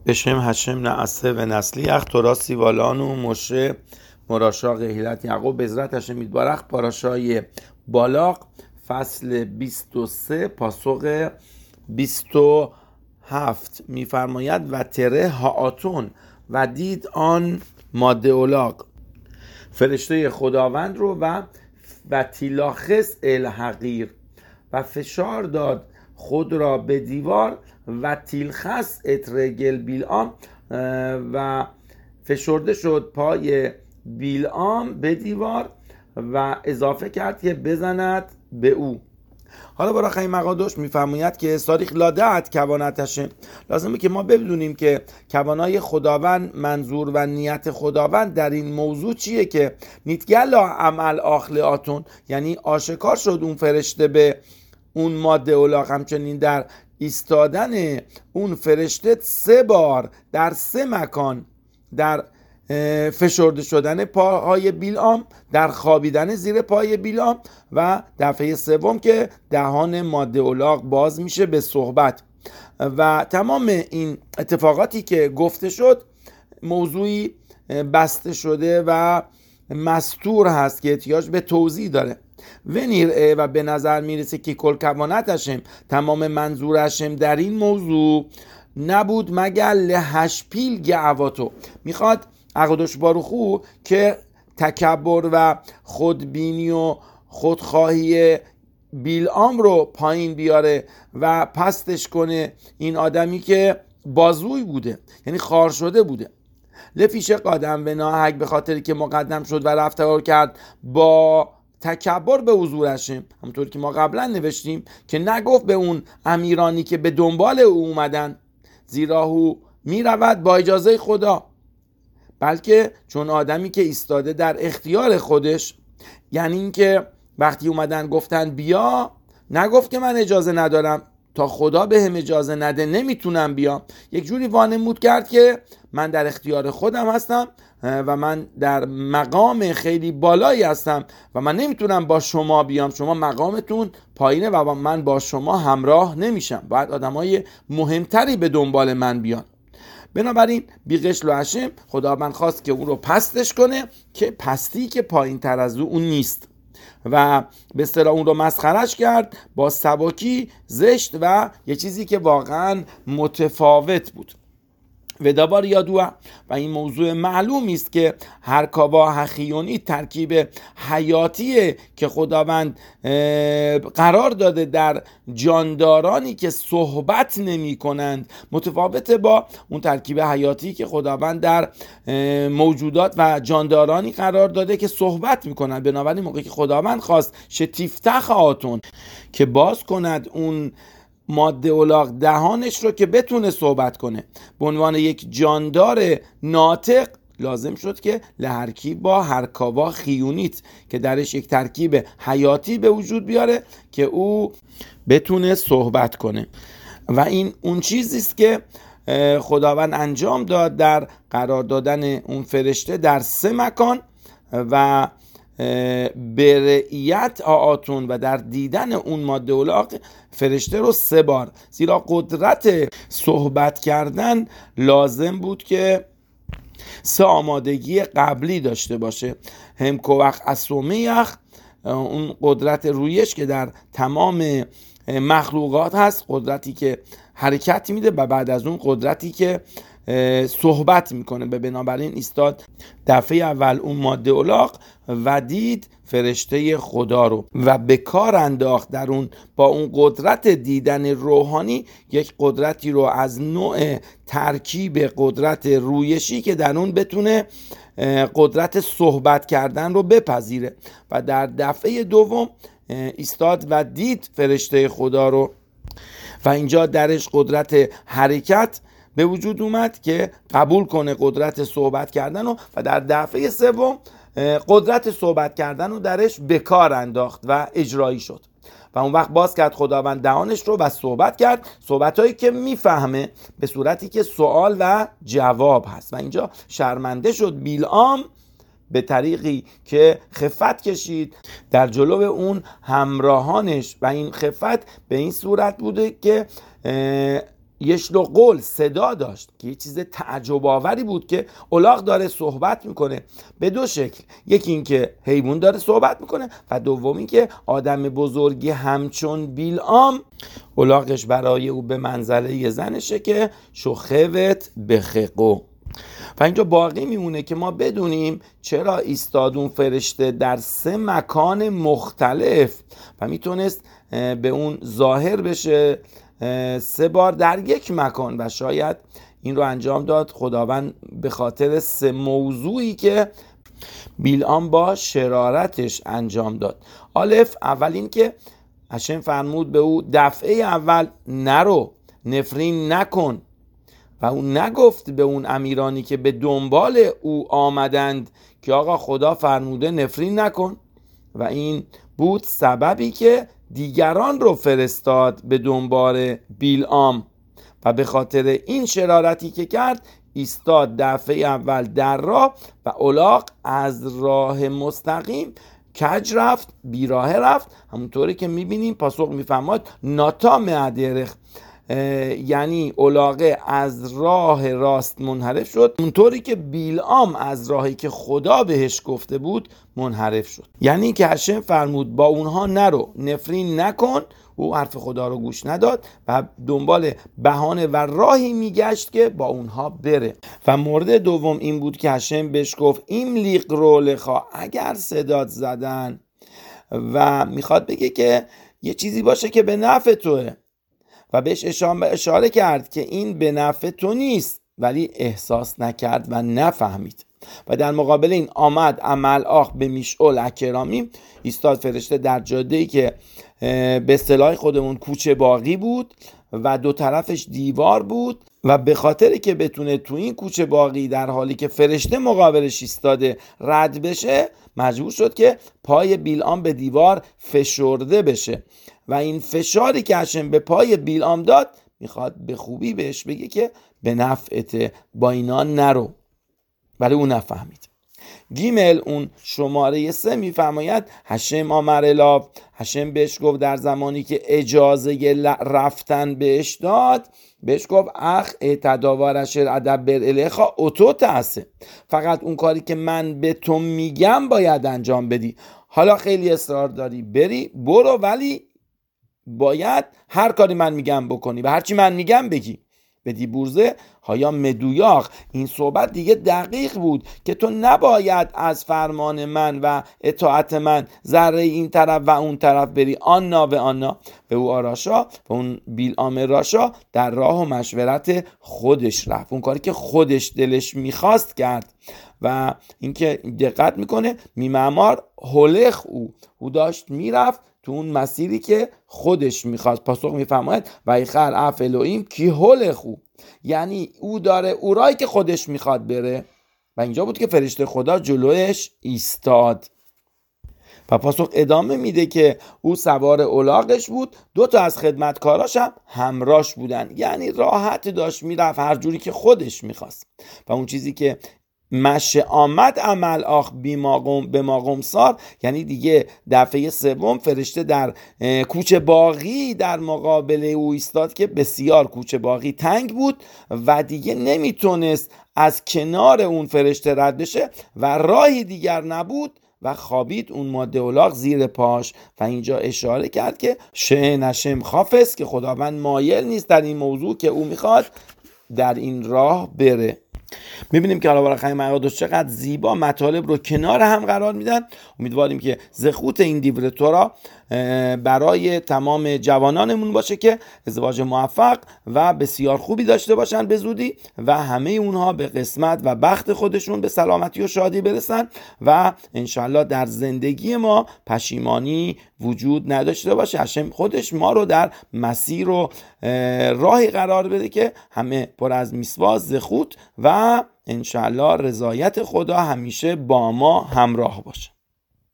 בשם هشم نعسه و نسلیخ تورا سیوالان و مشه مراشا قهیلت یعقوب بزرت هشم میتبارخ پاراشای بالاق فصل 23 پاسخ 27 میفرماید و تره هاآتون و دید آن ماده اولاق فرشته خداوند رو و تیلاخس الحقیر و فشار داد خود را به دیوار و تیلخس اترگل بیلعام و فشرده شد پای بیلعام به دیوار و اضافه کرد که بزند به او. حالا برای خیلی مقادش میفرماید که ساریخ لادعت کوانتشه، لازمه که ما بدونیم که کوانای خداوند، منظور و نیت خداوند در این موضوع چیه که نیتگلا عمل آخلیاتون، یعنی آشکار شد اون فرشته به اون ماده اولاق، همچنین در ایستادن اون فرشته 3 بار در 3 مکان، در فشرده شدن پاهای بیلعام، در خوابیدن زیر پای بیلعام و دفعه 3 که دهان ماده اولاق باز میشه به صحبت. و تمام این اتفاقاتی که گفته شد موضوعی بسته شده و مستور هست که احتیاج به توضیح داره. و به نظر میرسه که کل کوانتشم، تمام منظورشم در این موضوع نبود مگر لهشپیل گعواتو، میخواد اقدش باروخو که تکبر و خودبینی و خودخواهی بیلعام رو پایین بیاره و پستش کنه این آدمی که بازوی بوده، یعنی خار شده بوده. لفیش قادم و ناهک، به خاطری که مقدم شد و رفتار کرد با تکبر به حضورشم، همونطور که ما قبلا نوشتیم که نگفت به اون امیرانی که به دنبال او اومدن زیرا او میرود با اجازه خدا، بلکه چون آدمی که ایستاده در اختیار خودش، یعنی این که وقتی اومدن گفتن بیا، نگفت که من اجازه ندارم، تا خدا به هم اجازه نده نمیتونم بیام. یک جوری وانمود کرد که من در اختیار خودم هستم و من در مقام خیلی بالایی هستم و من نمیتونم با شما بیام، شما مقامتون پایینه و من با شما همراه نمیشم، باید آدمای مهمتری به دنبال من بیان. بنابراین بیغش لوحشم خداوند خواست که اون رو پستش کنه که پستی که پایین تر از اون نیست و به اصطلاح اون رو مسخرش کرد با سبکی، زشت و یه چیزی که واقعا متفاوت بود. و دابار یادوه و این موضوع معلومی است که هر کاوا حخیونی ترکیب حیاتیه که خداوند قرار داده در جاندارانی که صحبت نمی کنند، متفاوته با اون ترکیب حیاتی که خداوند در موجودات و جاندارانی قرار داده که صحبت می کنند. بنابراین موقعی که خداوند خواست شتیفتخ آتون که باز کند اون ماده اولاق دهانش رو که بتونه صحبت کنه به عنوان یک جاندار ناطق، لازم شد که لهرکیب با هرکاوا خیونیت که درش یک ترکیب حیاتی به وجود بیاره که او بتونه صحبت کنه. و این اون چیزیست که خداوند انجام داد در قرار دادن اون فرشته در 3 مکان و برئیت آتون و در دیدن اون ماده اولاق فرشته رو 3 بار، زیرا قدرت صحبت کردن لازم بود که 3 آمادگی قبلی داشته باشه. همکوخ اسومیخ، اون قدرت رویش که در تمام مخلوقات هست، قدرتی که حرکت میده و بعد از اون قدرتی که صحبت میکنه. به بنابراین ایستاد دفعه اول اون ماده اولاق و دید فرشته خدا رو و به کار انداخت در اون با اون قدرت دیدن روحانی یک قدرتی رو از نوع ترکیب قدرت رویشی که در اون بتونه قدرت صحبت کردن رو بپذیره. و در دفعه دوم ایستاد و دید فرشته خدا رو و اینجا درش قدرت حرکت به وجود اومد که قبول کنه قدرت صحبت کردن رو و در دفعه 3 قدرت صحبت کردن رو درش به کار انداخت و اجرایی شد و اون وقت باز کرد خداوند دهانش رو و صحبت کرد، صحبتایی که میفهمه به صورتی که سوال و جواب هست. و اینجا شرمنده شد بیلعام به طریقی که خفت کشید در جلو اون همراهانش و این خفت به این صورت بوده که یشلو قول صدا داشت که یه چیز تعجب آوری بود که الاغ داره صحبت میکنه به دو شکل. یکی این که حیوان داره صحبت میکنه و دوم این که آدم بزرگی همچون بیلعام الاغش برای او به منزله یه زنشه که شخوت بخقو. و اینجا باقی میمونه که ما بدونیم چرا ایستاد اون فرشته در 3 مکان مختلف و میتونست به اون ظاهر بشه 3 بار در یک مکان و شاید این رو انجام داد خداوند به خاطر 3 موضوعی که بیلعام با شرارتش انجام داد. الف، اول این که هشم فرمود به او دفعه اول نرو، نفرین نکن و اون نگفت به اون امیرانی که به دنبال او آمدند که آقا خدا فرموده نفرین نکن و این بود سببی که دیگران رو فرستاد به دنبال بیلعام و به خاطر این شرارتی که کرد ایستاد دفعه اول در راه و الاغ از راه مستقیم کج رفت، بیراه رفت. همونطوری که میبینیم پاسخ میفرماد ناتا معدرخ، یعنی الاغه از راه راست منحرف شد اونطوری که بیلعام از راهی که خدا بهش گفته بود منحرف شد. یعنی که هشم فرمود با اونها نرو، نفرین نکن. او حرف خدا رو گوش نداد و دنبال بهانه و راهی میگشت که با اونها بره. و مورد دوم این بود که هشم بهش گفت این لیق رو لخوا، اگر صدات زدن و میخواد بگه که یه چیزی باشه که به نفع توه و بهش اشاره کرد که این به نفع تو نیست ولی احساس نکرد و نفهمید و در مقابل این آمد ملآخ به میشعل اکرامی، ایستاد فرشته در جاده‌ای که به اصطلاح خودمون کوچه باغی بود و 2 طرفش دیوار بود و به خاطری که بتونه تو این کوچه باغی در حالی که فرشته مقابلش ایستاده رد بشه مجبور شد که پای بیلعام به دیوار فشرده بشه و این فشاری که هشم به پای بیلعام داد میخواد به خوبی بهش بگه که به نفعته، با اینا نرو، ولی اون نفهمید. گیمل اون شماره 3 میفرماید هشم آمر الاو، هشم بهش گفت در زمانی که اجازه رفتن بهش داد بهش گفت اخ تداوارش ادب بر الیخا اوتو تاسه، فقط اون کاری که من به تو میگم باید انجام بدی. حالا خیلی اصرار داری بری برو، ولی باید هر کاری من میگم بکنی و هرچی من میگم بگی. بدی بورزه هایا مدویاخ، این صحبت دیگه دقیق بود که تو نباید از فرمان من و اطاعت من ذره این طرف و اون طرف بری. آنا و آنا به او آراشا و اون بیلعام راشا در راه و مشورت خودش رفت، اون کاری که خودش دلش میخواست کرد. و اینکه دقت میکنه میمعمار هلخ او داشت میرفت تو اون مسیری که خودش میخواست. پاسخ میفرماید و ایخر اف الوهیم کی هلخو، یعنی او داره او رایی که خودش میخواد بره و اینجا بود که فرشته خدا جلوش ایستاد. و پاسخ ادامه میده که او سوار الاغش بود، 2 تا از خدمتکاراش هم همراهش بودن، یعنی راحت داشت میرفت هر جوری که خودش میخواست. و اون چیزی که مشه آمد عمل آخ به ماقوم سار، یعنی دیگه دفعه 3 فرشته در کوچه باغی در مقابل او ایستاد که بسیار کوچه باغی تنگ بود و دیگه نمیتونست از کنار اون فرشته رد بشه و راهی دیگر نبود و خوابید اون ماده الاغ زیر پاش. و اینجا اشاره کرد که شه نشم خافس، که خداوند مایل نیست در این موضوع که او میخواد در این راه بره. میبینیم که حالا برای مقادش چقدر زیبا مطالب رو کنار هم قرار میدن. امیدواریم که زخوت این دیور تورا برای تمام جوانانمون باشه که ازدواج موفق و بسیار خوبی داشته باشن به زودی و همه اونها به قسمت و بخت خودشون به سلامتی و شادی برسن و انشالله در زندگی ما پشیمانی وجود نداشته باشه. هشم خودش ما رو در مسیر و راهی قرار بده که همه پر از میسوا، زخوت و انشالله رضایت خدا همیشه با ما همراه باشه.